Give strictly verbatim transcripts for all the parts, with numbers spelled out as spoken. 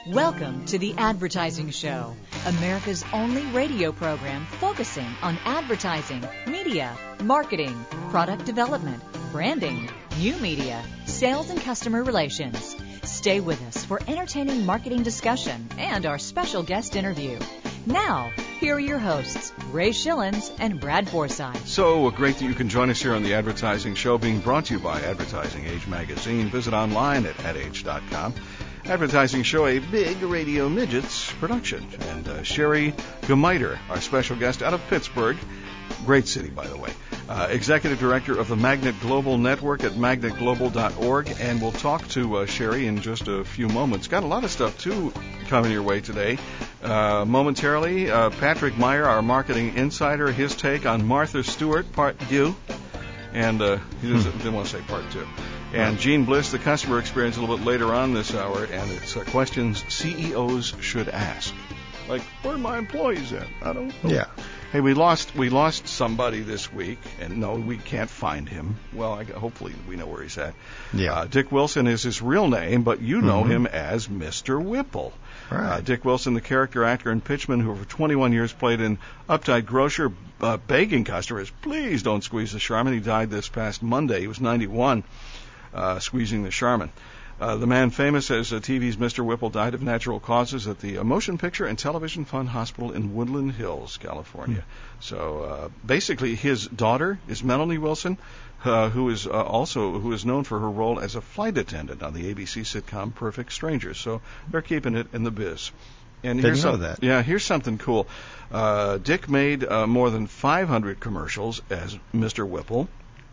Welcome to The Advertising Show, America's only radio program focusing on advertising, media, marketing, product development, branding, new media, sales, and customer relations. Stay with us for entertaining marketing discussion and our special guest interview. Now, here are your hosts, Ray Schillens and Brad Forsythe. So great that you can join us here on The Advertising Show, being brought to you by Advertising Age Magazine. Visit online at ad age dot com. Advertising Show, a big Radio Midgets production. And uh, Sherry Gemiter, our special guest out of Pittsburgh. Great city, by the way. Uh, Executive Director of the Magnet Global Network at magnet global dot org. And we'll talk to uh, Sherry in just a few moments. Got a lot of stuff, too, coming your way today. Uh, momentarily, uh, Patrick Meyer, our marketing insider, his take on Martha Stewart, part two. And uh, he doesn't, didn't want to say part two. And Gene Bliss, the customer experience, a little bit later on this hour, and it's uh, questions C E Os should ask. Like, where are my employees at? I don't know. Yeah. Hey, we lost we lost somebody this week, and no, we can't find him. Well, I, hopefully we know where he's at. Yeah. Uh, Dick Wilson is his real name, but you know mm-hmm. him as Mister Whipple. Right. Uh, Dick Wilson, the character actor and pitchman who for twenty-one years played an uptight grocer, uh, begging customers, please don't squeeze the Charmin. He died this past Monday. He was ninety-one. Uh, squeezing the Charmin. Uh, the man famous as uh, T V's Mister Whipple died of natural causes at the uh, Motion Picture and Television Fund Hospital in Woodland Hills, California. Mm. So uh, basically, his daughter is Melanie Wilson, uh, who is uh, also who is known for her role as a flight attendant on the A B C sitcom Perfect Strangers. So they're keeping it in the biz. And Didn't here's know some, that. Yeah, here's something cool. Uh, Dick made uh, more than five hundred commercials as Mister Whipple.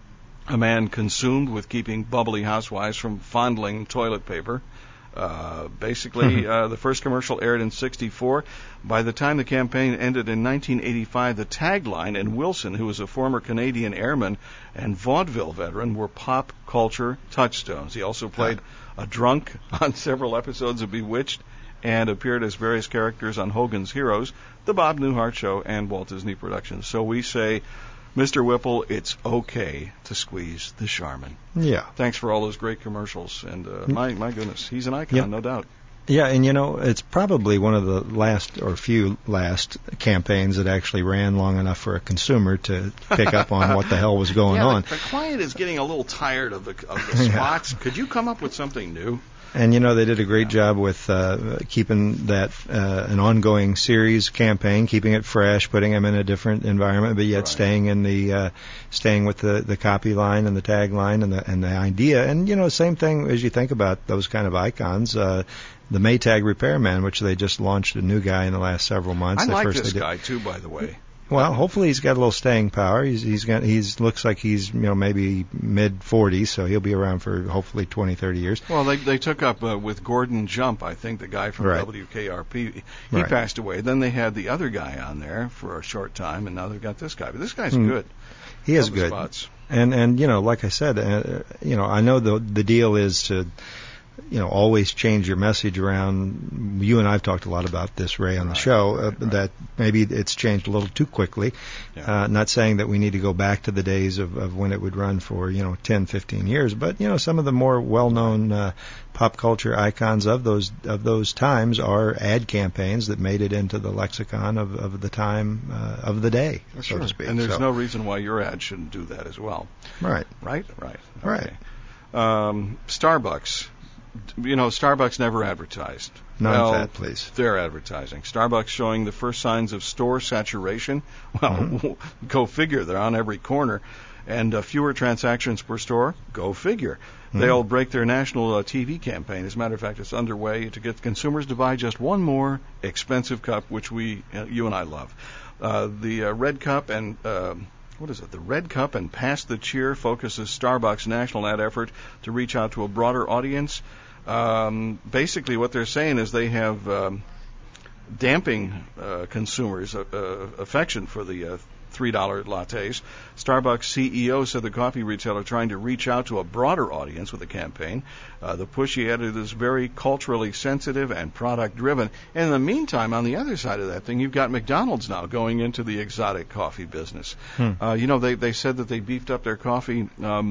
A man consumed with keeping bubbly housewives from fondling toilet paper. Uh, basically, uh, the first commercial aired in sixty-four. By the time the campaign ended in nineteen eighty-five, the tagline and Wilson, who was a former Canadian airman and vaudeville veteran, were pop culture touchstones. He also played a drunk on several episodes of Bewitched and appeared as various characters on Hogan's Heroes, The Bob Newhart Show, and Walt Disney Productions. So we say, Mister Whipple, it's okay to squeeze the Charmin. Yeah. Thanks for all those great commercials. And uh, my my goodness, he's an icon, yep. no doubt. Yeah, and you know, it's probably one of the last or few last campaigns that actually ran long enough for a consumer to pick up on what the hell was going yeah, on. The, the client is getting a little tired of the of the spots. Yeah. Could you come up with something new? And, you know, they did a great job with uh, keeping that uh, an ongoing series campaign, keeping it fresh, putting them in a different environment, but yet right. staying in the uh, staying with the, the copy line and the tagline and the and the idea. And, you know, same thing as you think about those kind of icons. Uh, the Maytag Repairman, which they just launched a new guy in the last several months. I the like first this they did. guy, too, by the way. Well, hopefully he's got a little staying power. He's he's got he's looks like he's you know maybe mid forties, so he'll be around for hopefully twenty, thirty years. Well, they they took up uh, with Gordon Jump, I think, the guy from right. W K R P. He right. passed away. Then they had the other guy on there for a short time, and now they've got this guy. But this guy's mm. good. He is All good. Spots. And and you know, like I said, uh, you know, I know the the deal is to. You know, always change your message around. You and I've talked a lot about this, Ray, on the right, show, right, uh, right. that maybe it's changed a little too quickly. Yeah. Uh, not saying that we need to go back to the days of, of when it would run for, you know, ten, fifteen years, but, you know, some of the more well-known uh, pop culture icons of those of those times are ad campaigns that made it into the lexicon of, of the time uh, of the day, well, so sure. to speak. And there's so. no reason why your ad shouldn't do that as well. Right. Right? Right. Right. Okay. Um, Starbucks. You know, Starbucks never advertised. None well, of that, please. They're advertising. Starbucks showing the first signs of store saturation. Well, mm-hmm. Go figure. They're on every corner. And uh, fewer transactions per store. Go figure. Mm-hmm. They'll break their national uh, T V campaign. As a matter of fact, it's underway to get consumers to buy just one more expensive cup, which we, uh, you and I love. Uh, the uh, red cup and... Uh, What is it? The Red Cup and Pass the Cheer focuses Starbucks' national ad effort to reach out to a broader audience. Um, basically, what they're saying is they have um, damping uh, consumers' uh, uh, affection for the uh, three dollar lattes. Starbucks C E O said the coffee retailer trying to reach out to a broader audience with the campaign. Uh, the push, he added, is very culturally sensitive and product-driven. And in the meantime, on the other side of that thing, you've got McDonald's now going into the exotic coffee business. Hmm. Uh, you know, they, they said that they beefed up their coffee um,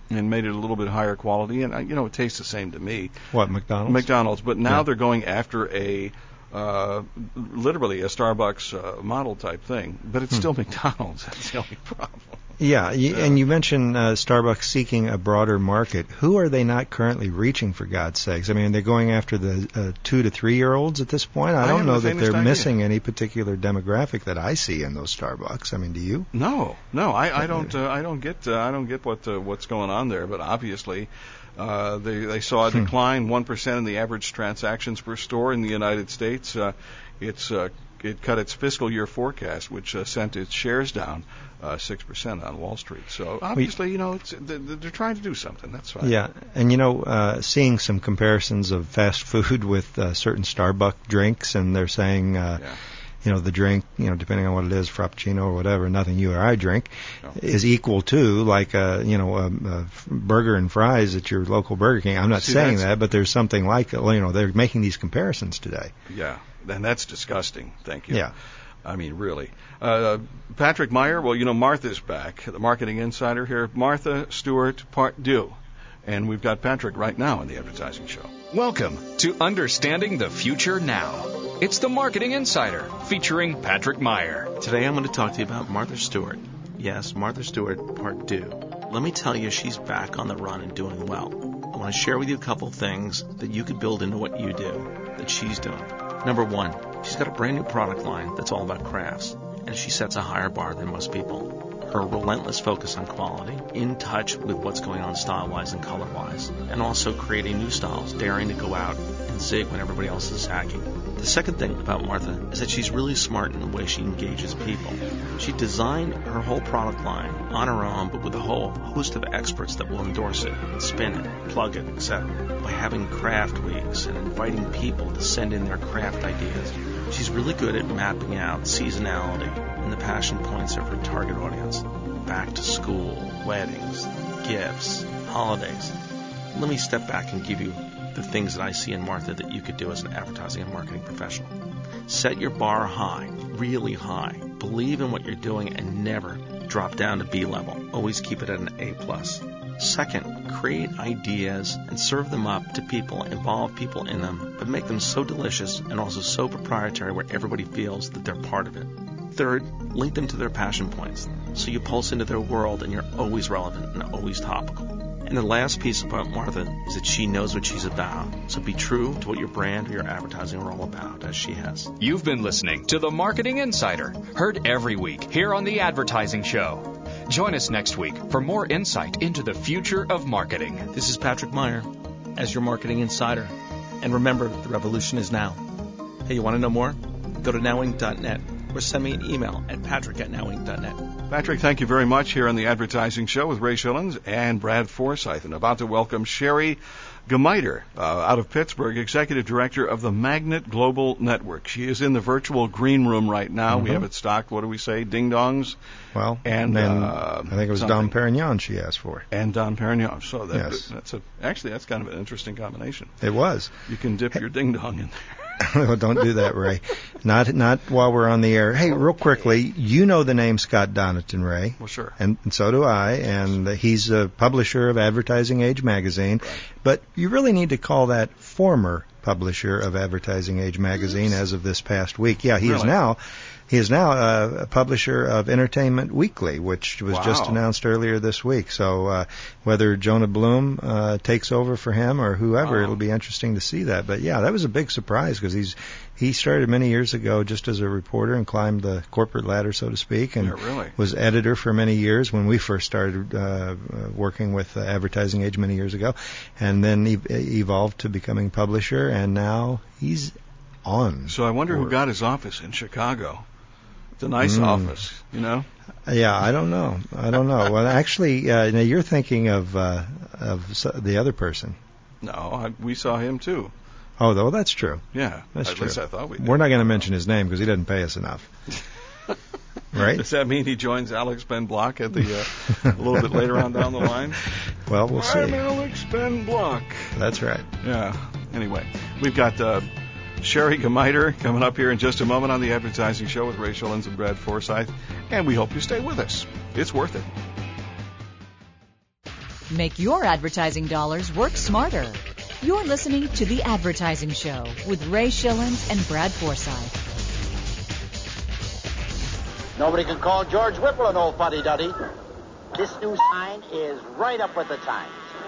and made it a little bit higher quality. And, uh, you know, it tastes the same to me. What, McDonald's? McDonald's. But now Yeah. they're going after a, uh, literally a Starbucks uh, model type thing. But it's Hmm. still McDonald's. That's the only problem. Yeah, y Yeah. and you mentioned uh, Starbucks seeking a broader market. Who are they not currently reaching, for God's sakes? I mean, they're going after the uh, two to three year olds at this point. I I don't have know the that they're faintest idea. missing any particular demographic that I see in those Starbucks. I mean, do you? No, no, I, I don't. Uh, I don't get. Uh, I don't get what uh, what's going on there. But obviously, uh, they they saw a Hmm. decline one percent in the average transactions per store in the United States. Uh, it's uh, it cut its fiscal year forecast, which uh, sent its shares down uh, six percent on Wall Street. So obviously, you know, it's, they're, they're trying to do something. That's fine. Yeah, and you know, uh, seeing some comparisons of fast food with uh, certain Starbucks drinks, and they're saying, uh, Yeah. you know, the drink, you know, depending on what it is, Frappuccino or whatever, nothing you or I drink, No. is equal to like a, you know, a, a burger and fries at your local Burger King. I'm not See, saying that's- that, but there's something like, you know, they're making these comparisons today. Yeah, and that's disgusting. Thank you. Yeah. I mean, really. Uh, Patrick Meyer, well, you know, Martha's back, the marketing insider here. Martha Stewart, part two. And we've got Patrick right now on the Advertising Show. Welcome to Understanding the Future Now. It's the Marketing Insider featuring Patrick Meyer. Today I'm going to talk to you about Martha Stewart. Yes, Martha Stewart, part two. Let me tell you, she's back on the run and doing well. I want to share with you a couple things that you could build into what you do, that she's doing. Number one, she's got a brand new product line that's all about crafts, and she sets a higher bar than most people. Her relentless focus on quality, in touch with what's going on style-wise and color-wise, and also creating new styles, daring to go out and zig when everybody else is sagging. The second thing about Martha is that she's really smart in the way she engages people. She designed her whole product line on her own, but with a whole host of experts that will endorse it, spin it, plug it, et cetera, by having craft weeks and inviting people to send in their craft ideas. She's really good at mapping out seasonality and the passion points of her target audience. Back to school, weddings, gifts, holidays. Let me step back and give you the things that I see in Martha that you could do as an advertising and marketing professional. Set your bar high, really high. Believe in what you're doing and never drop down to B level. Always keep it at an A plus. Second, create ideas and serve them up to people, involve people in them, but make them so delicious and also so proprietary where everybody feels that they're part of it. Third, link them to their passion points so you pulse into their world and you're always relevant and always topical. And the last piece about Martha is that she knows what she's about. So be true to what your brand or your advertising are all about, as she has. You've been listening to the Marketing Insider, heard every week here on the Advertising Show. Join us next week for more insight into the future of marketing. This is Patrick Meyer as your marketing insider. And remember, the revolution is now. Hey, you want to know more? Go to now inc dot net or send me an email at patrick at now inc dot net. Patrick, thank you very much here on the Advertising Show with Ray Schillens and Brad Forsythe. And about to welcome Sherry Gemiter, uh, out of Pittsburgh, Executive Director of the Magnet Global Network. She is in the virtual green room right now. Mm-hmm. We have it stocked. What do we say? Ding-dongs? Well, And, then uh, I think it was something. Dom Perignon she asked for. And Don Perignon. So that, Yes. that's a actually that's kind of an interesting combination. It was. You can dip your ding-dong in there. Well, don't do that, Ray. Not not while we're on the air. Hey, real quickly, you know the name Scott Donaton, Ray. Well, sure. And, and so do I, and he's a publisher of Advertising Age magazine. Right. But you really need to call that former publisher of Advertising Age magazine as of this past week. Yeah, he is Really? now he is now uh, a publisher of Entertainment Weekly, which was just Wow. announced earlier this week. So uh, whether Jonah Bloom uh, takes over for him or whoever, Wow. it'll be interesting to see that. But yeah, that was a big surprise because he's he started many years ago just as a reporter and climbed the corporate ladder, so to speak, and Yeah, really. was editor for many years when we first started uh, uh, working with uh, Advertising Age many years ago, and then ev- evolved to becoming publisher, and now he's on. So I wonder who board. got his office in Chicago. It's a nice Mm. office, you know? Yeah, I don't know. I don't know. Well, actually, uh, now you're thinking of uh, of s- the other person. No, I, we saw him too. Oh, though that's true. Yeah, That's at true. least I thought we did. We're not going to mention his name because he doesn't pay us enough. Right? Does that mean he joins Alex Ben Block at the uh, a little bit later on down the line? Well, we'll see. I'm Alex Ben Block. That's right. Yeah. Anyway, we've got uh, Sherry Gemiter coming up here in just a moment on the Advertising Show with Ray Schillens and Brad Forsythe, and we hope you stay with us. It's worth it. Make your advertising dollars work smarter. You're listening to The Advertising Show with Ray Schillens and Brad Forsythe. Nobody can call George Whipple an old fuddy-duddy. This new sign is right up with the times.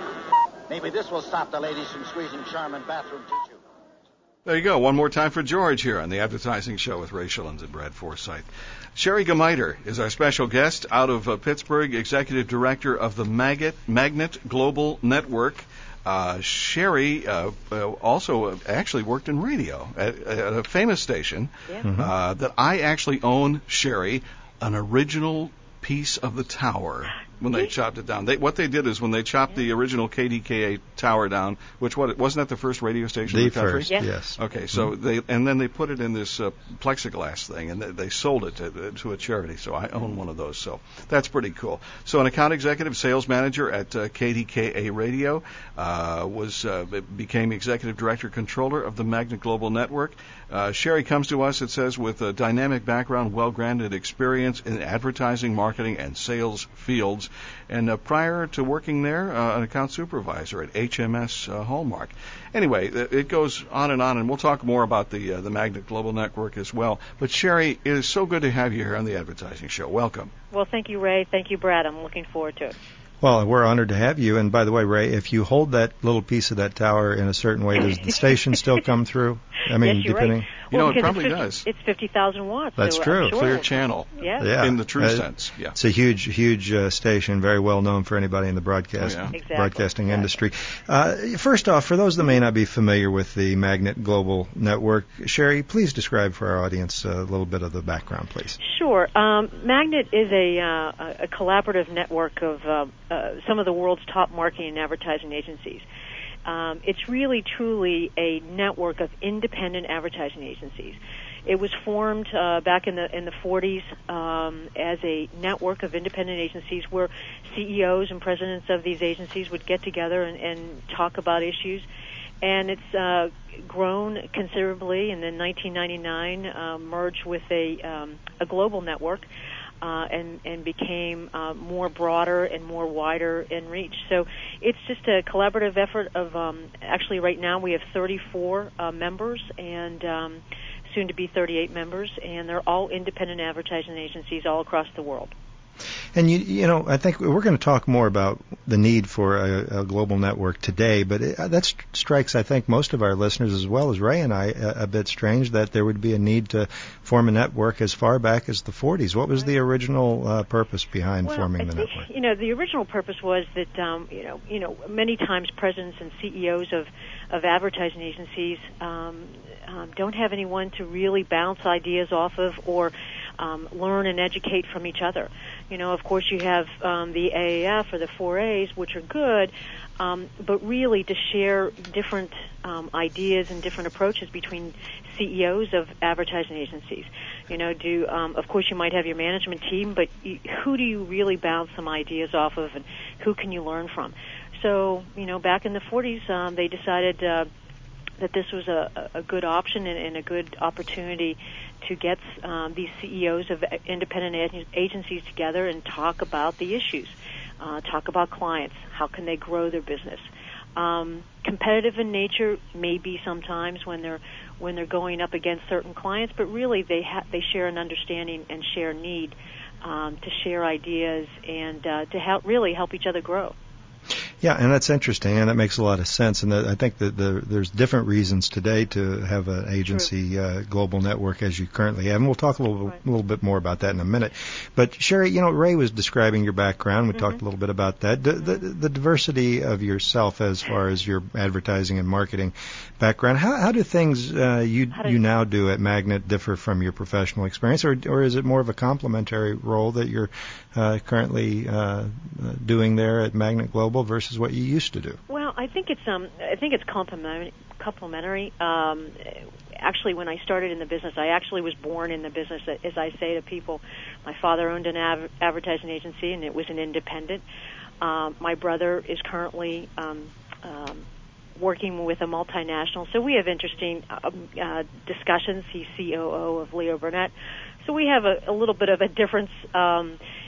Maybe this will stop the ladies from squeezing Charmin bathroom tissue. There you go. One more time for George here on The Advertising Show with Ray Schillens and Brad Forsythe. Sherry Gemiter is our special guest out of uh, Pittsburgh, Executive Director of the Magnet, Magnet Global Network. Uh, Sherry uh, uh, also uh, actually worked in radio at, at a famous station Yeah. Mm-hmm. uh, that I actually own, Sherry, an original piece of the tower when they chopped it down. They, what they did is when they chopped the original K D K A tower down, which what wasn't that the first radio station The in the country? first, Yeah. yes. Okay, so Mm-hmm. they and then they put it in this uh, plexiglass thing, and they, they sold it to, to a charity. So I own one of those. So that's pretty cool. So an account executive, sales manager at uh, K D K A Radio, uh, was uh, became executive director, controller of the Magnet Global Network. Uh, Sherry comes to us, it says, with a dynamic background, well-grounded experience in advertising, marketing, and sales fields. And uh, prior to working there, uh, an account supervisor at H M S uh, Hallmark. Anyway, th- it goes on and on, and we'll talk more about the uh, the Magnet Global Network as well. But Sherry, it is so good to have you here on the Advertising Show. Welcome. Well, thank you, Ray. Thank you, Brad. I'm looking forward to it. Well, we're honored to have you. And by the way, Ray, if you hold that little piece of that tower in a certain way, does the station still come through? I mean, yes, you're depending. right. You Well, know, it because probably it's fifty, does. It's fifty thousand watts. That's so true. I'm sure Clear it'll- channel. Yeah. Yeah. In the true Uh, sense, yeah. It's a huge, huge uh, station, very well known for anybody in the broadcast Oh, yeah. Exactly. broadcasting Exactly. industry. Uh, first off, for those that may not be familiar with the Magnet Global Network, Sherry, please describe for our audience a little bit of the background, please. Sure. Um, Magnet is a, uh, a a collaborative network of uh, uh, some of the world's top marketing and advertising agencies. Um, it's really, truly a network of independent advertising agencies. It was formed uh, back in the in the forties um, as a network of independent agencies where C E Os and presidents of these agencies would get together and, and talk about issues. And it's uh, grown considerably, and in nineteen ninety-nine uh, merged with a um, a global network. Uh, and, and became uh, more broader and more wider in reach. So it's just a collaborative effort of, um, actually right now we have thirty-four uh, members and um, soon to be thirty-eight members, and they're all independent advertising agencies all across the world. And you, you know, I think we're going to talk more about the need for a, a global network today, but it, that st- strikes, I think, most of our listeners, as well as Ray and I, a, a bit strange that there would be a need to form a network as far back as the forties. What was the original uh, purpose behind well, forming I the think, network? You know, the original purpose was that, um, you know, you know, many times presidents and C E Os of of advertising agencies um, um, don't have anyone to really bounce ideas off of or um, learn and educate from each other. You know, of course, you have um, the A A F or the four A's, which are good, um, but really to share different um, ideas and different approaches between C E Os of advertising agencies. You know, do um, of course you might have your management team, but you, who do you really bounce some ideas off of, and who can you learn from? So, you know, back in the forties, um, they decided uh, that this was a, a good option and, and a good opportunity to get um, these C E Os of independent ag- agencies together and talk about the issues, uh, talk about clients, how can they grow their business. Um, competitive in nature, maybe sometimes when they're when they're going up against certain clients, but really they ha- they share an understanding and share need um, to share ideas and uh, to help really help each other grow. Yeah, and that's interesting, and that makes a lot of sense. And that, I think that the, there's different reasons today to have an agency uh, global network as you currently have. And we'll talk a little, Right. little bit more about that in a minute. But Sherry, you know, Ray was describing your background. We Mm-hmm. talked a little bit about that. The, the, the diversity of yourself as far as your advertising and marketing background. How, how do things uh, you How do- you now do at Magnet differ from your professional experience, or or is it more of a complementary role that you're uh, currently uh, uh, doing there at Magnet Global versus what you used to do? Well, I think it's um, I think it's complementary. complementary. Um, actually, when I started in the business, I actually was born in the business. As I say to people, my father owned an av- advertising agency, and it was an independent. Um, my brother is currently um, um, working with a multinational, so we have interesting um, uh, discussions. He's C O O of Leo Burnett, so we have a, a little bit of a difference um,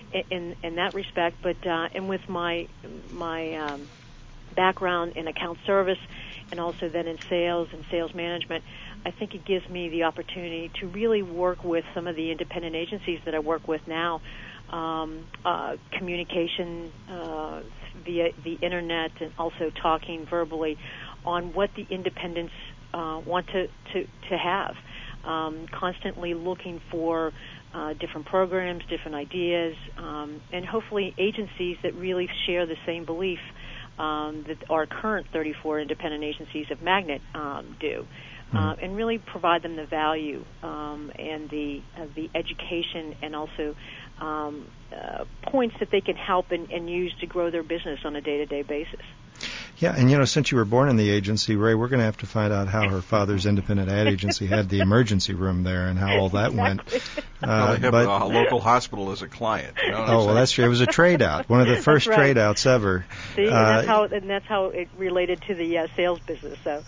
in in that respect. But uh, and with my my um, background in account service and also then in sales and sales management, I think it gives me the opportunity to really work with some of the independent agencies that I work with now, um, uh, communication uh, via the internet and also talking verbally on what the independents uh, want to, to, to have, um, constantly looking for uh, different programs, different ideas, um, and hopefully agencies that really share the same belief um, that our current thirty-four independent agencies of Magnet um, do. Uh, and really provide them the value um, and the uh, the education and also um, uh, points that they can help and, and use to grow their business on a day-to-day basis. Yeah, and you know, since you were born in the agency, Ray, we're going to have to find out how her father's independent ad agency had the emergency room there and how all that exactly. went. Uh, well, they have but, a local hospital as a client. You know what I'm oh, well, saying? that's true. It was a trade out, one of the first right. trade outs ever. See, and, uh, that's how, and that's how it related to the uh, sales business. So,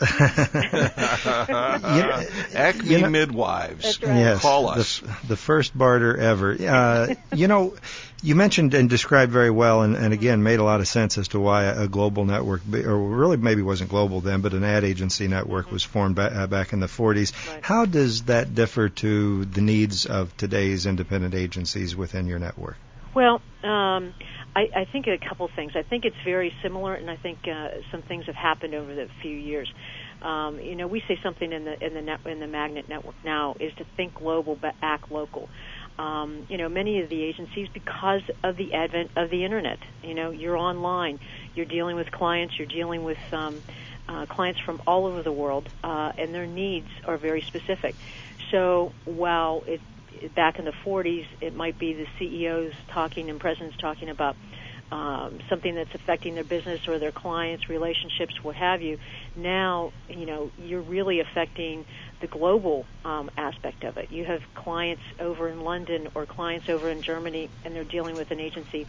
you know, Acme you know, Midwives. That's right. Yes, Call us. The, the first barter ever. Uh, you know, you mentioned and described very well, and, and again made a lot of sense as to why a global network, or really maybe wasn't global then, but an ad agency network was formed ba- uh, back in the forties. Right. How does that differ to the needs of today's independent agencies within your network? well, um, I, I think a couple things. I think it's very similar, and I think uh, some things have happened over the few years. Um, you know, we say something in the in the net, in the Magnet network now is to think global but act local. Um, you know, many of the agencies, because of the advent of the internet, you know, you're online, you're dealing with clients, you're dealing with um, uh, clients from all over the world, uh, and their needs are very specific. So while it back in the forties, it might be the C E Os talking and presidents talking about um, something that's affecting their business or their clients' relationships, what have you. Now, you know, you're really affecting the global um, aspect of it. You have clients over in London or clients over in Germany, and they're dealing with an agency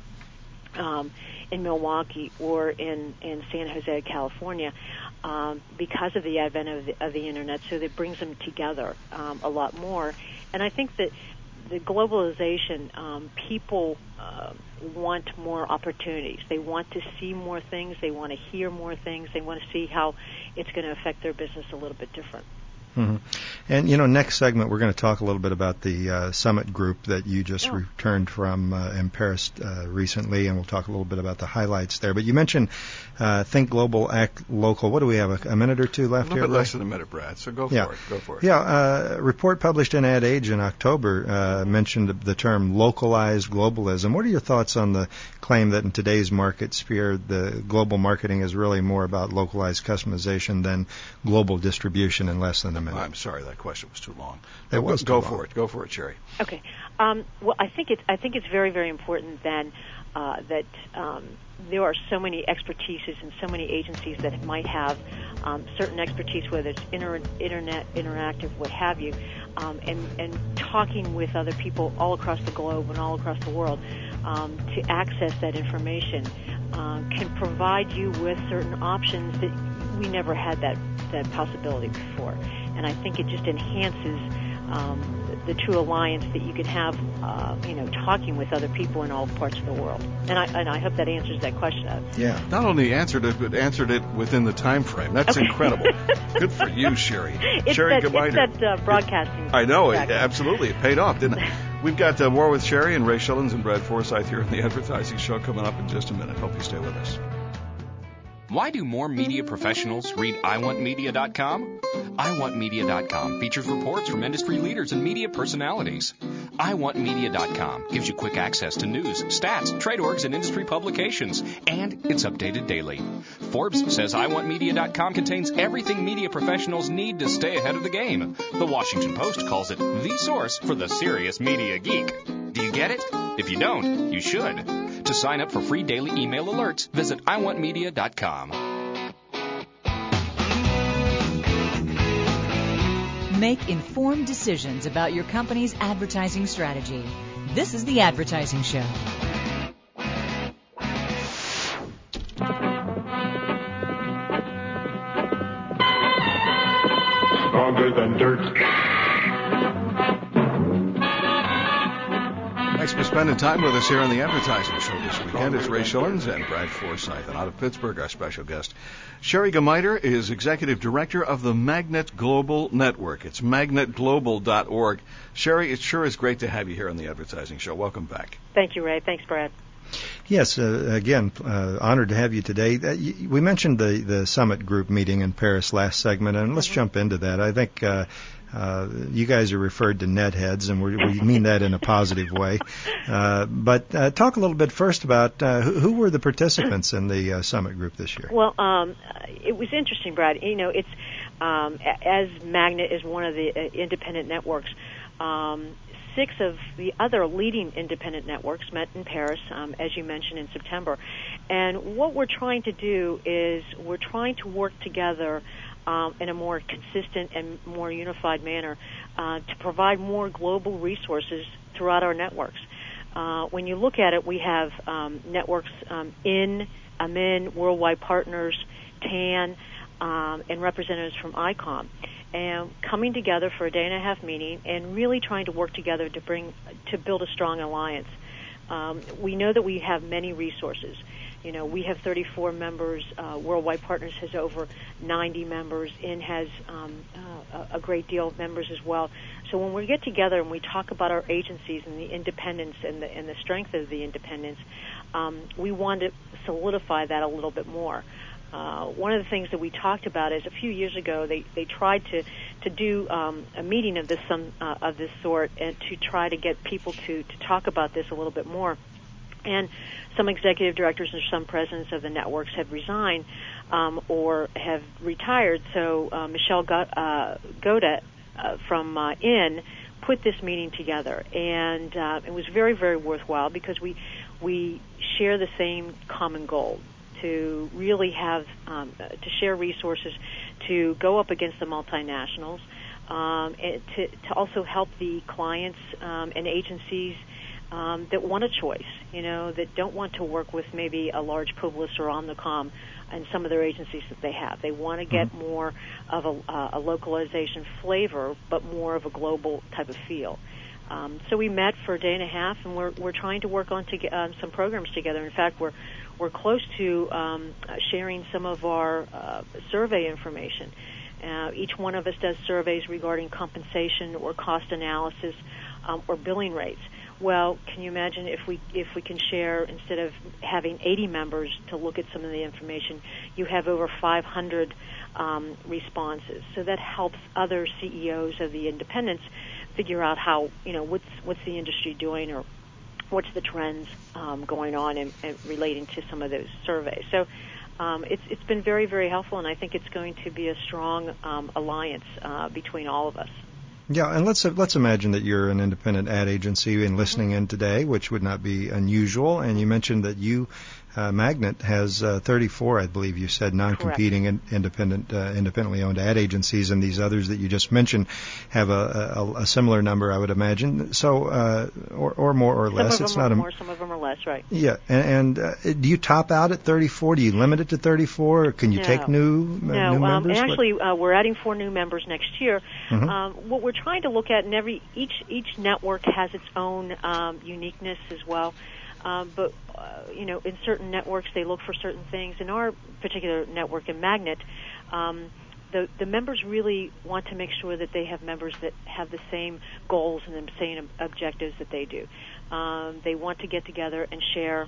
um, in Milwaukee or in, in San Jose, California, um, because of the advent of the, of the internet. So that brings them together um, a lot more. And I think that the globalization, um, people uh, want more opportunities. They want to see more things. They want to hear more things. They want to see how it's going to affect their business a little bit different. Mm-hmm. And, you know, next segment we're going to talk a little bit about the uh, summit group that you just oh. returned from uh, in Paris uh, recently, and we'll talk a little bit about the highlights there. But you mentioned uh, Think Global, Act Local. What do we have, a, a minute or two left a here? little bit less than a minute, Brad, so go yeah. for it. Go for it. Yeah, uh, a report published in Ad Age in October uh, mentioned the term localized globalism. What are your thoughts on the claim that in today's market sphere, the global marketing is really more about localized customization than global distribution in less than a minute? I'm sorry, that question was too long. It was go too for long. it. Go for it, Sherry. Okay. Um, well, I think it's I think it's very very important then uh, that um, there are so many expertises and so many agencies that might have um, certain expertise, whether it's inter- internet, interactive, what have you, um, and and talking with other people all across the globe and all across the world um, to access that information uh, can provide you with certain options that we never had that that possibility before. And I think it just enhances um, the, the true alliance that you can have, uh, you know, talking with other people in all parts of the world. And I and I hope that answers that question. Yeah. Not only answered it, but answered it within the time frame. That's Okay. incredible. Good for you, Sherry. It's Sherry, that, goodbye. it's that uh, broadcasting. I know, it, background. absolutely. It paid off, didn't it? We've got uh, more with Sherry and Ray Shillings and Brad Forsythe here on the Advertising Show coming up in just a minute. Hope you stay with us. Why do more media professionals read I want media dot com? I want media dot com features reports from industry leaders and media personalities. I want media dot com gives you quick access to news, stats, trade orgs, and industry publications, and it's updated daily. Forbes says I want media dot com contains everything media professionals need to stay ahead of the game. The Washington Post calls it the source for the serious media geek. Do you get it? If you don't, you should. To sign up for free daily email alerts, visit I want media dot com. Make informed decisions about your company's advertising strategy. This is The Advertising Show. Stronger than dirt. Thanks, Miss spending time with us here on the Advertising Show this weekend. It's Ray Schillens and Brad Forsythe. And out of Pittsburgh, our special guest, Sherry Gemeider, is Executive Director of the Magnet Global Network. It's magnet global dot org. Sherry, it sure is great to have you here on the Advertising Show. Welcome back. Thank you, Ray. Thanks, Brad. Yes, uh, again, uh, honored to have you today. Uh, y- we mentioned the, the summit group meeting in Paris last segment, and let's mm-hmm. jump into that. I think uh, uh, you guys are referred to netheads, and we, we mean that in a positive way. Uh, but uh, talk a little bit first about uh, who, who were the participants in the uh, summit group this year? Well, um, it was interesting, Brad. You know, it's um, as Magnet is one of the uh, independent networks. Um, Six of the other leading independent networks met in Paris, um, as you mentioned, in September. And what we're trying to do is we're trying to work together um, in a more consistent and more unified manner uh, to provide more global resources throughout our networks. Uh, when you look at it, we have um, networks um, in, Amin, Worldwide Partners, T A N, um, and representatives from ICOM. And coming together for a day and a half meeting and really trying to work together to bring to build a strong alliance. Um, we know that we have many resources. You know, we have thirty-four members. Uh, Worldwide Partners has over ninety members. I N has um, uh, a great deal of members as well. So when we get together and we talk about our agencies and the independence and the, and the strength of the independence, um, we want to solidify that a little bit more. Uh, one of the things that we talked about is a few years ago they, they tried to to do um, a meeting of this some uh, of this sort and to try to get people to, to talk about this a little bit more. And some executive directors and some presidents of the networks have resigned um, or have retired. So uh, Michelle Go- uh, Goda uh, from uh, I N put this meeting together, and uh, it was very very worthwhile because we we share the same common goal. To really have, um, to share resources, to go up against the multinationals, um, and to, to also help the clients um, and agencies um, that want a choice, you know, that don't want to work with maybe a large Publicis or Omnicom and some of their agencies that they have. They want to get mm-hmm. more of a, uh, a localization flavor, but more of a global type of feel. Um, so we met for a day and a half, and we're we're trying to work on to get, um, some programs together. In fact, we're we're close to um, sharing some of our uh, survey information. Uh, each one of us does surveys regarding compensation or cost analysis um, or billing rates. Well, can you imagine if we if we can share, instead of having eighty members to look at some of the information, you have over five hundred um, responses. So that helps other C E Os of the independents figure out how, you know, what's what's the industry doing or what's the trends um, going on and, and relating to some of those surveys. So um, it's it's been very, very helpful, and I think it's going to be a strong um, alliance uh, between all of us. Yeah, and let's let's imagine that you're an independent ad agency and listening in today, which would not be unusual. And you mentioned that you, uh, Magnet, has uh, thirty-four, I believe you said, non-competing in, independent, uh, independently owned ad agencies, and these others that you just mentioned have a, a, a similar number, I would imagine. So, uh, or, or more or less. Some of it's them not are a, more, some of them are less, right? Yeah, and, and uh, do you top out at thirty-four? Do you limit it to thirty-four? Or can you no. take new uh, no, new um, members? and actually, uh, we're adding four new members next year. Mm-hmm. Um, what we're trying to look at, and every each each network has its own um, uniqueness as well. Um, but uh, you know, in certain networks, they look for certain things. In our particular network, in Magnet, um, the the members really want to make sure that they have members that have the same goals and the same objectives that they do. Um, they want to get together and share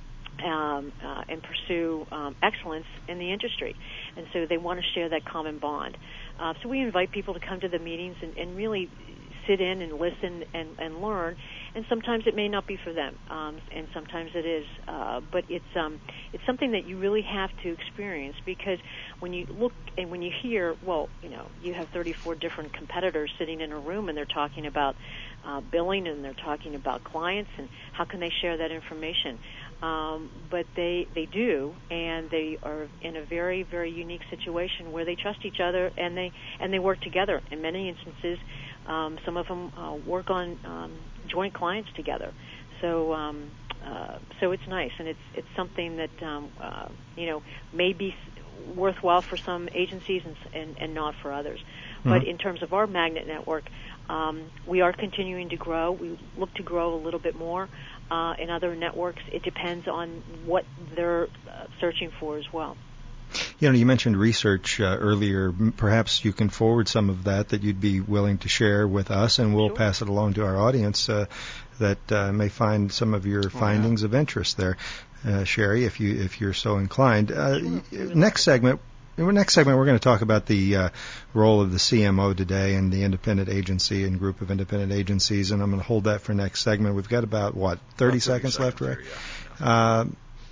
um, uh, and pursue um, excellence in the industry, and so they want to share that common bond. Uh, so we invite people to come to the meetings and, and really sit in and listen and, and learn. And sometimes it may not be for them, um, and sometimes it is. Uh, but it's um, it's something that you really have to experience, because when you look and when you hear, well, you know, you have thirty-four different competitors sitting in a room, and they're talking about uh, billing, and they're talking about clients, and how can they share that information? Um, but they they do, and they are in a very very unique situation where they trust each other, and they and they work together. In many instances, um, some of them uh, work on um, joint clients together. So um, uh, so it's nice, and it's it's something that um, uh, you know maybe worthwhile for some agencies and, and, and not for others. Mm-hmm. But in terms of our magnet network, um, we are continuing to grow. We look to grow a little bit more. Uh, in other networks, it depends on what they're uh, searching for as well. You know, you mentioned research uh, earlier. Perhaps you can forward some of that that you'd be willing to share with us, and we'll sure. pass it along to our audience uh, that uh, may find some of your findings oh, yeah. of interest there, uh, Sherry, if you if you're so inclined. Uh, sure. Next segment. In the next segment, we're going to talk about the uh, role of the C M O today and the independent agency and group of independent agencies, and I'm going to hold that for next segment. We've got about, what, thirty, thirty seconds, seconds left, Rick? There, yeah. uh,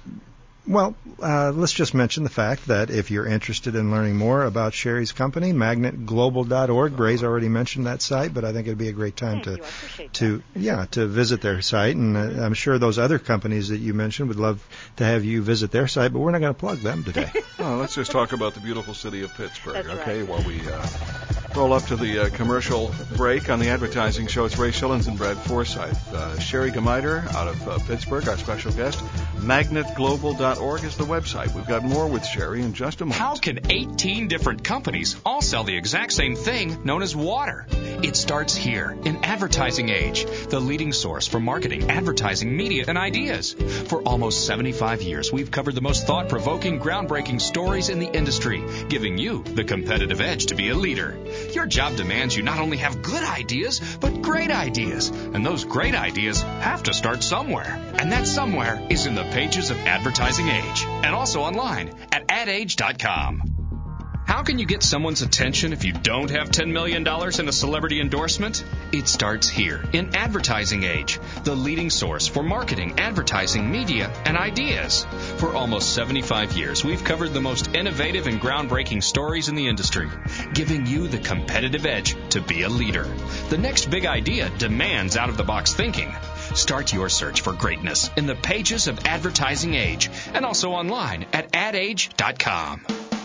Well, uh, let's just mention the fact that if you're interested in learning more about Sherry's company, magnet global dot org. Ray's already mentioned that site, but I think it'd be a great time Thank to, you. to yeah, to visit their site. And uh, I'm sure those other companies that you mentioned would love to have you visit their site, but we're not going to plug them today. Well, let's just talk about the beautiful city of Pittsburgh, That's okay? Right. While we uh, roll up to the uh, commercial break on the advertising show, it's Ray Schillens and Brad Forsyth. Uh, Sherry Gemeider out of uh, Pittsburgh, our special guest. magnet global dot org is the website. We've got more with Sherry in just a moment. How can eighteen different companies all sell the exact same thing known as water? It starts here in Advertising Age, the leading source for marketing, advertising, media, and ideas. For almost seventy-five years, we've covered the most thought-provoking, groundbreaking stories in the industry, giving you the competitive edge to be a leader. Your job demands you not only have good ideas, but great ideas. And those great ideas have to start somewhere. And that somewhere is in the pages of Advertising Age, and also online at ad age dot com. How can you get someone's attention if you don't have ten million dollars in a celebrity endorsement? It starts here in Advertising Age, the leading source for marketing, advertising, media, and ideas. For almost seventy-five years, we've covered the most innovative and groundbreaking stories in the industry, giving you the competitive edge to be a leader. The next big idea demands out-of-the-box thinking. Start your search for greatness in the pages of Advertising Age and also online at ad age dot com.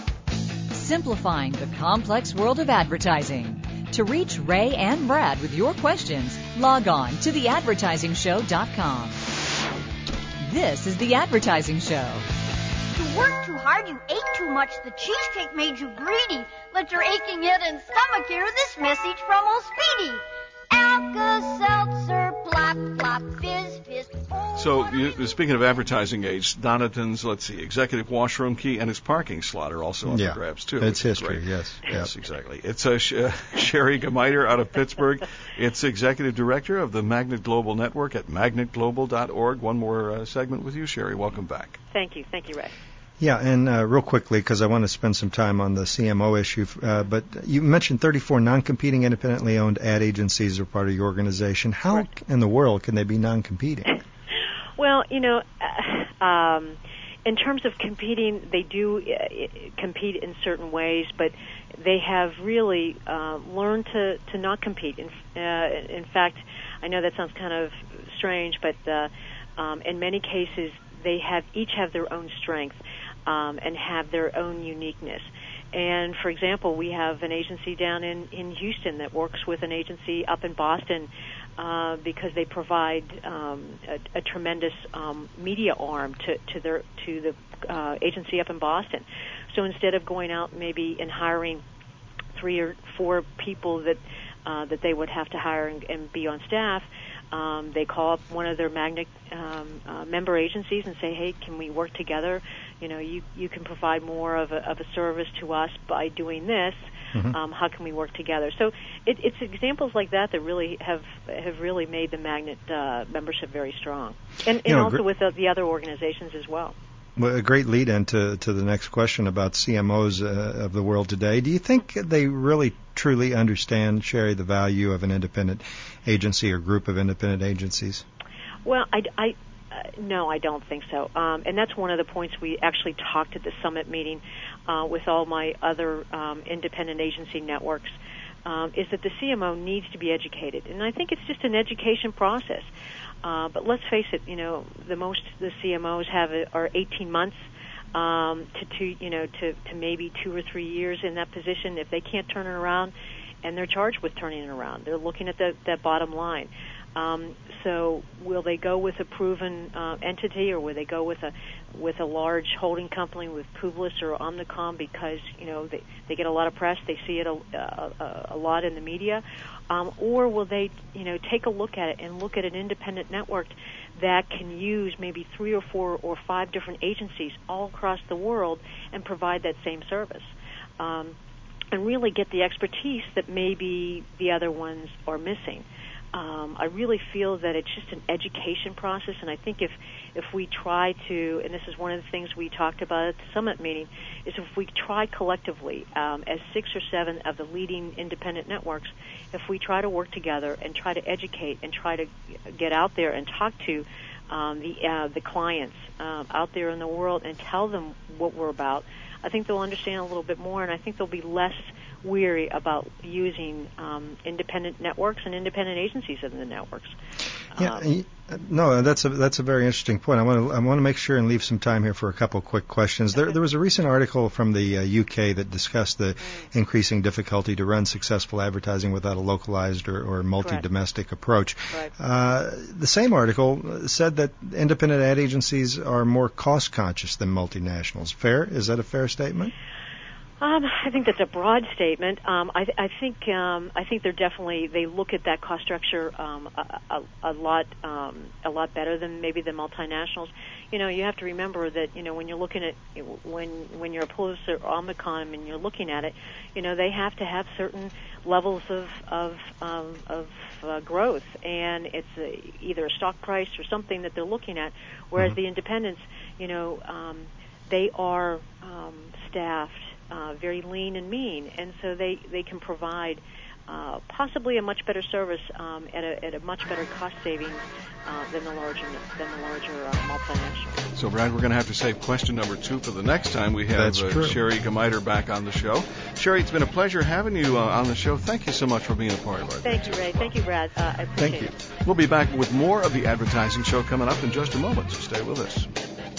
Simplifying the complex world of advertising. To reach Ray and Brad with your questions, log on to the advertising show dot com. This is The Advertising Show. You worked too hard, you ate too much, the cheesecake made you greedy. Let your aching head and stomach hear this message from old Speedy. Alka-Seltzer, plop, plop, fizz, fizz. Oh, So, you, speaking of Advertising Age, Donaton's, let's see, executive washroom key and his parking slot are also on yeah, the grabs, too. It's history, great. yes. Yes, yep. exactly. It's uh, Sh- uh, Sherry Gemeider out of Pittsburgh. It's executive director of the Magnet Global Network at magnet global dot org. One more uh, segment with you, Sherry. Welcome back. Thank you. Thank you, Ray. Yeah, and uh, real quickly, because I want to spend some time on the C M O issue, uh, but you mentioned thirty-four non-competing independently owned ad agencies are part of your organization. How Correct. in the world can they be non-competing? Well, you know, uh, um, in terms of competing, they do uh, compete in certain ways, but they have really uh, learned to, to not compete. In, uh, in fact, I know that sounds kind of strange, but uh, um, in many cases, they have each have their own strength um, and have their own uniqueness. And, for example, we have an agency down in, in Houston that works with an agency up in Boston uh, because they provide um, a, a tremendous um, media arm to, to, their, to the uh, agency up in Boston. So instead of going out maybe and hiring three or four people that uh, that they would have to hire and, and be on staff, um, they call up one of their magnet um, uh, member agencies and say, hey, can we work together? You know, you, you can provide more of a, of a service to us by doing this. Mm-hmm. Um, how can we work together? So it, it's examples like that that really have have really made the magnet uh, membership very strong, and, and you know, also gr- with the, the other organizations as well. Well, a great lead-in to, to the next question about C M Os uh, of the world today. Do you think they really, truly understand, Sherry, the value of an independent agency or group of independent agencies? Well, I, I, uh, no, I don't think so. Um, and that's one of the points we actually talked at the summit meeting uh, with all my other um, independent agency networks, um, is that the C M O needs to be educated. And I think it's just an education process. Uh, but let's face it, you know, the most the C M Os have are eighteen months um, to two, you know, to, to maybe two or three years in that position. If they can't turn it around, and they're charged with turning it around, they're looking at the, that bottom line. Um, so will they go with a proven uh, entity, or will they go with a with a large holding company with Publicis or Omnicom because you know they, they get a lot of press, they see it a, a, a lot in the media, um, or will they you know take a look at it and look at an independent network that can use maybe three or four or five different agencies all across the world and provide that same service, um, and really get the expertise that maybe the other ones are missing. Um, I really feel that it's just an education process, and I think if if we try to, and this is one of the things we talked about at the summit meeting, is if we try collectively um, as six or seven of the leading independent networks, if we try to work together and try to educate and try to get out there and talk to um, the uh, the clients um, out there in the world and tell them what we're about, I think they'll understand a little bit more, and I think they'll be less weary about using um, independent networks and independent agencies in the networks. Yeah, Um, no, that's a that's a very interesting point. I want to I want to make sure and leave some time here for a couple quick questions. There there was a recent article from the uh, U K that discussed the increasing difficulty to run successful advertising without a localized or, or multi-domestic approach. Right. Uh, the same article said that independent ad agencies are more cost conscious than multinationals. Fair? Is that a fair statement? Um, I think that's a broad statement. Um, I, I think um, I think they're definitely they look at that cost structure um, a, a, a lot um, a lot better than maybe the multinationals. You know, you have to remember that you know when you're looking at when when you're a Publicis or Omnicom and you're looking at it, you know they have to have certain levels of of um, of uh, growth, and it's a, either a stock price or something that they're looking at. Whereas Mm-hmm. the independents, you know, um, they are um, staffed. Uh, very lean and mean, and so they, they can provide uh, possibly a much better service um, at a at a much better cost savings uh, than the larger than the larger uh, multinational. So, Brad, we're going to have to save question number two for the next time we have That's uh, true. Sherry Gemiter back on the show. Sherry, it's been a pleasure having you uh, on the show. Thank you so much for being a part of our Thank you, Ray. Thank you, Brad. Uh, I appreciate Thank you. it. We'll be back with more of the advertising show coming up in just a moment, so stay with us.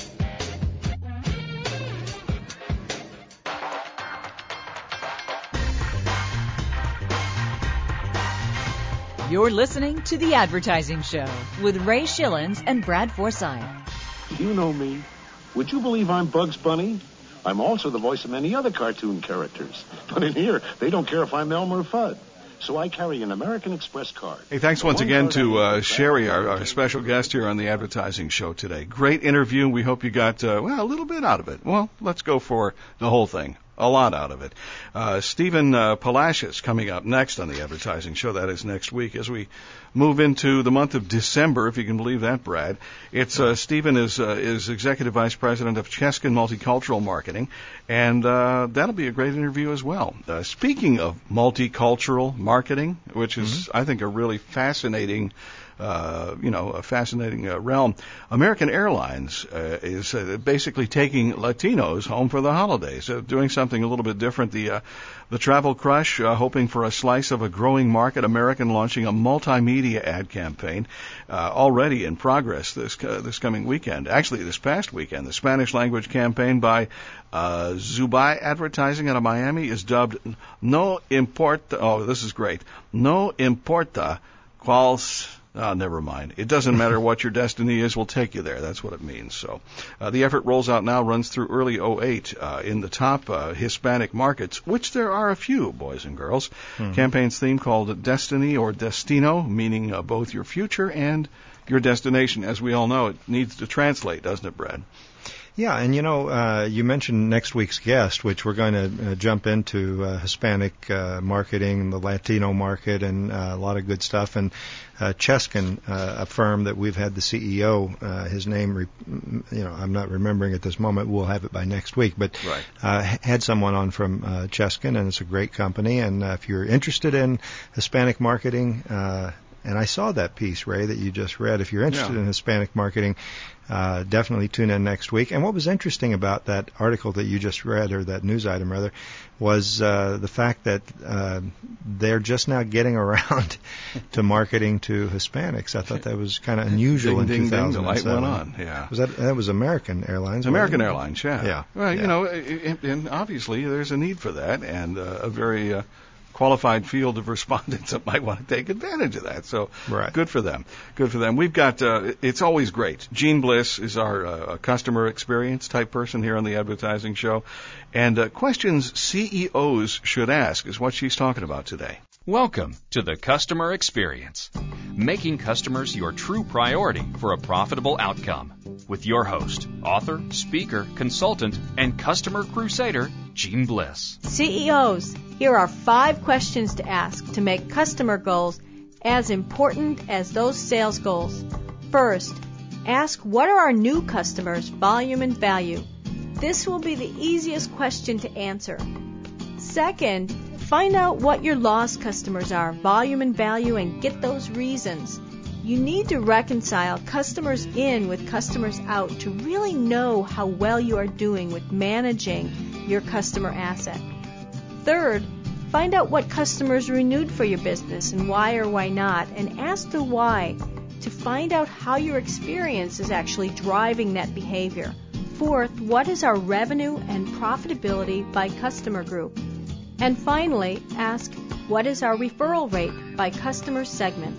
You're listening to The Advertising Show with Ray Schillens and Brad Forsythe. You know me. Would you believe I'm Bugs Bunny? I'm also the voice of many other cartoon characters. But in here, they don't care if I'm Elmer Fudd. So I carry an American Express card. Hey, thanks once One again card to I uh, need Sherry, our, our special guest here on the Advertising Show today. Great interview. We hope you got, uh, well, a little bit out of it. Well, let's go for the whole thing. A lot out of it. Uh, Stephen uh, Palacios coming up next on the Advertising Show. That is next week as we move into the month of December, if you can believe that, Brad. It's uh, Stephen is uh, is Executive Vice President of Cheskin Multicultural Marketing, and uh, that'll be a great interview as well. Uh, speaking of multicultural marketing, which is, mm-hmm. I think, a really fascinating Uh, you know, a fascinating uh, realm. American Airlines uh, is uh, basically taking Latinos home for the holidays, uh, doing something a little bit different. The uh, the Travel Crush, uh, hoping for a slice of a growing market. American launching a multimedia ad campaign uh, already in progress this uh, this coming weekend. Actually, this past weekend, the Spanish language campaign by uh, Zubai Advertising out of Miami is dubbed "No Importa." Oh, this is great. No importa cuáles. Oh, never mind. It doesn't matter what your destiny is. We'll take you there. That's what it means. So uh, the effort rolls out now, runs through early oh eight uh, in the top uh, Hispanic markets, which there are a few, boys and girls. Mm-hmm. Campaign's theme called Destiny or Destino, meaning uh, both your future and your destination. As we all know, it needs to translate, doesn't it, Brad? Yeah, and you know, uh, you mentioned next week's guest, which we're going to uh, jump into uh, Hispanic uh, marketing, the Latino market, and uh, a lot of good stuff. And uh, Cheskin, uh, a firm that we've had the C E O, uh, his name, re- you know, I'm not remembering at this moment. We'll have it by next week. But right. uh, had someone on from uh, Cheskin, and it's a great company. And uh, if you're interested in Hispanic marketing, uh, and I saw that piece, Ray, that you just read. If you're interested yeah. in Hispanic marketing, uh, definitely tune in next week. And what was interesting about that article that you just read, or that news item rather, was uh, the fact that uh, they're just now getting around to marketing to Hispanics. I thought that was kind of unusual ding, in ding, two thousand seven. Ding, the light went on. Yeah, was that that was American Airlines? American Airlines, yeah. Yeah. Well, yeah. you know, and obviously there's a need for that, and uh, a very uh, qualified field of respondents that might want to take advantage of that. So right. good for them. Good for them. We've got, uh, it's always great. Gene Bliss is our uh, customer experience type person here on the Advertising Show. And uh, questions C E Os should ask is what she's talking about today. Welcome to the Customer Experience, making customers your true priority for a profitable outcome. With your host, author, speaker, consultant, and customer crusader, Gene Bliss. C E Os, here are five questions to ask to make customer goals as important as those sales goals. First, ask what are our new customers' volume and value. This will be the easiest question to answer. Second, find out what your lost customers are, volume and value, and get those reasons. You need to reconcile customers in with customers out to really know how well you are doing with managing your customer asset. Third, find out what customers renewed for your business and why or why not, and ask the why to find out how your experience is actually driving that behavior. Fourth, what is our revenue and profitability by customer group? And finally, ask, what is our referral rate by customer segment?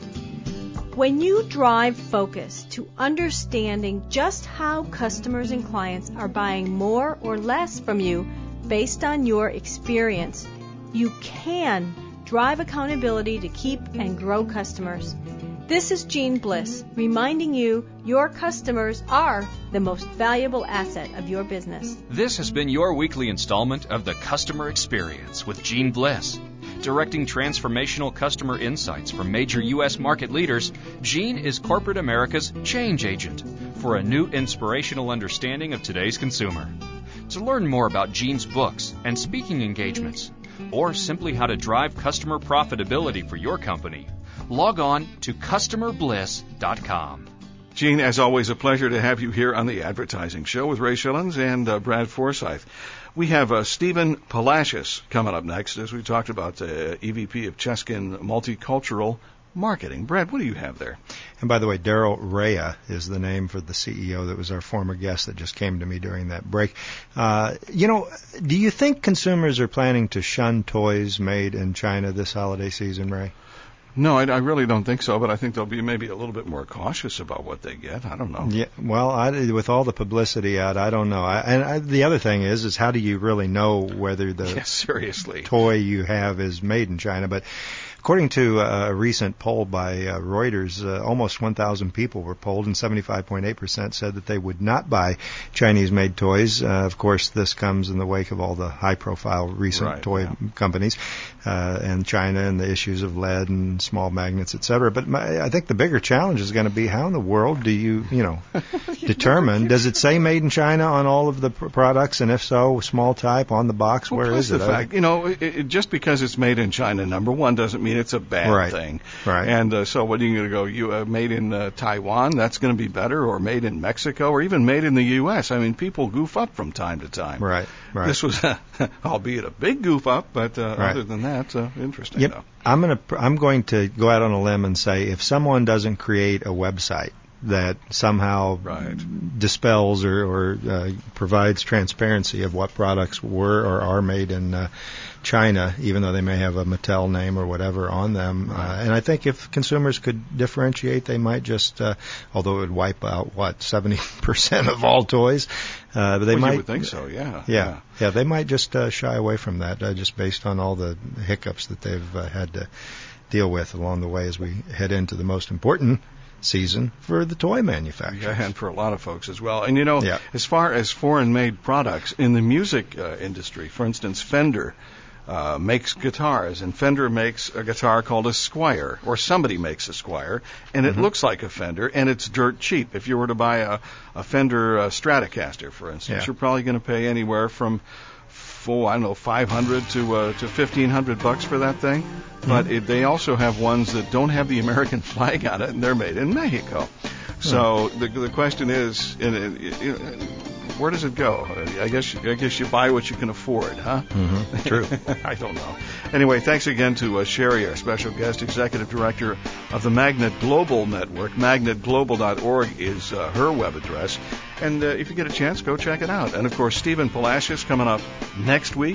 When you drive focus to understanding just how customers and clients are buying more or less from you based on your experience, you can drive accountability to keep and grow customers. This is Gene Bliss, reminding you your customers are the most valuable asset of your business. This has been your weekly installment of the Customer Experience with Gene Bliss. Directing transformational customer insights from major U S market leaders, Gene is corporate America's change agent for a new inspirational understanding of today's consumer. To learn more about Gene's books and speaking engagements, or simply how to drive customer profitability for your company, log on to customer bliss dot com. Gene, as always, a pleasure to have you here on the Advertising Show with Ray Schillens and uh, Brad Forsythe. We have uh, Stephen Palacios coming up next, as we talked about, uh, E V P of Cheskin Multicultural Marketing. Brad, what do you have there? And by the way, Daryl Rea is the name for the C E O that was our former guest that just came to me during that break. Uh, you know, do you think consumers are planning to shun toys made in China this holiday season, Ray? No, I, I really don't think so, but I think they'll be maybe a little bit more cautious about what they get. I don't know. Yeah, well, I, with all the publicity out, I don't know. I, and I, the other thing is, is how do you really know whether the yeah, seriously. toy you have is made in China? But according to a recent poll by uh, Reuters, uh, almost one thousand people were polled, and seventy-five point eight percent said that they would not buy Chinese-made toys. Uh, of course, this comes in the wake of all the high-profile recent right, toy yeah. companies uh, and China and the issues of lead and small magnets, et cetera. But my, I think the bigger challenge is going to be how in the world do you, you know, determine? Does it say made in China on all of the pr- products, and if so, small type on the box? Well, Where plus is it? The fact, you know, it, it, just because it's made in China, number one, doesn't mean it's a bad right. thing. Right. And uh, so, what are you going to go? You uh, made in uh, Taiwan? That's going to be better, or made in Mexico, or even made in the U S. I mean, people goof up from time to time. Right. Right. This was, a, albeit a big goof up, but uh, right. other than that, uh, interesting. Yep. Though. I'm gonna I'm going to go out on a limb and say if someone doesn't create a website that somehow right. dispels or, or uh, provides transparency of what products were or are made in uh, China, even though they may have a Mattel name or whatever on them. Right. Uh, and I think if consumers could differentiate, they might just, uh, although it would wipe out, what, seventy percent of all toys, uh, but they well, might... you would think so, yeah. Yeah, yeah, yeah they might just uh, shy away from that, uh, just based on all the hiccups that they've uh, had to deal with along the way as we head into the most important season for the toy manufacturers. Yeah, and for a lot of folks as well. And, you know, yeah. as far as foreign-made products, in the music uh, industry, for instance, Fender uh, makes guitars, and Fender makes a guitar called a Squier, or somebody makes a Squier, and it mm-hmm. looks like a Fender, and it's dirt cheap. If you were to buy a, a Fender uh, Stratocaster, for instance, yeah. you're probably going to pay anywhere from Oh, I don't know, five hundred to uh, to fifteen hundred bucks for that thing. Mm-hmm. But it, they also have ones that don't have the American flag on it, and they're made in Mexico. Mm-hmm. So the the question is, in, in, in, where does it go? I guess I guess you buy what you can afford, huh? Mm-hmm. True. I don't know. Anyway, thanks again to uh, Sherry, our special guest, executive director of the Magnet Global Network. magnet global dot org is uh, her web address. And uh, if you get a chance, go check it out. And, of course, Stephen Palacios coming up next week.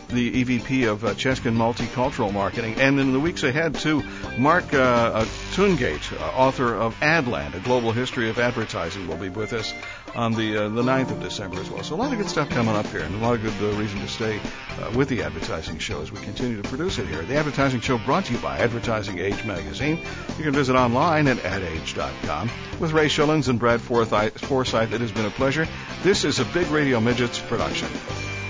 the E V P of uh, Cheskin Multicultural Marketing. And in the weeks ahead, too, Mark uh, uh, Tungate, uh, author of Adland, A Global History of Advertising, will be with us on the uh, the ninth of December as well. So a lot of good stuff coming up here, and a lot of good uh, reason to stay uh, with the Advertising Show as we continue to produce it here. The Advertising Show brought to you by Advertising Age magazine. You can visit online at ad age dot com. With Ray Schillens and Brad Forsyth, Forsyth, it has been a pleasure. This is a Big Radio Midgets production.